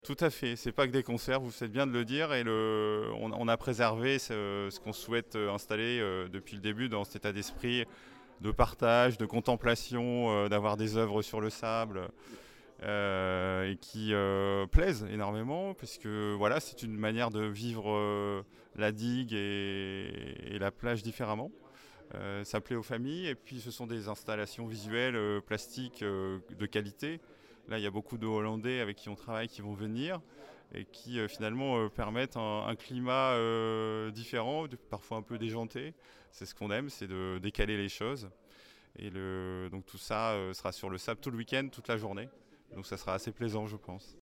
Tout à fait, c'est pas que des concerts, vous faites bien de le dire, et on a préservé ce qu'on souhaite installer depuis le début dans cet état d'esprit de partage, de contemplation, d'avoir des œuvres sur le sable et qui plaisent énormément, puisque voilà, c'est une manière de vivre la digue et la plage différemment. Ça plaît aux familles, et puis ce sont des installations visuelles plastiques de qualité. Là, il y a beaucoup de Hollandais avec qui on travaille qui vont venir et qui finalement permettent un climat différent, parfois un peu déjanté. C'est ce qu'on aime, c'est de décaler les choses. Donc tout ça sera sur le sable tout le week-end, toute la journée. Donc ça sera assez plaisant, je pense.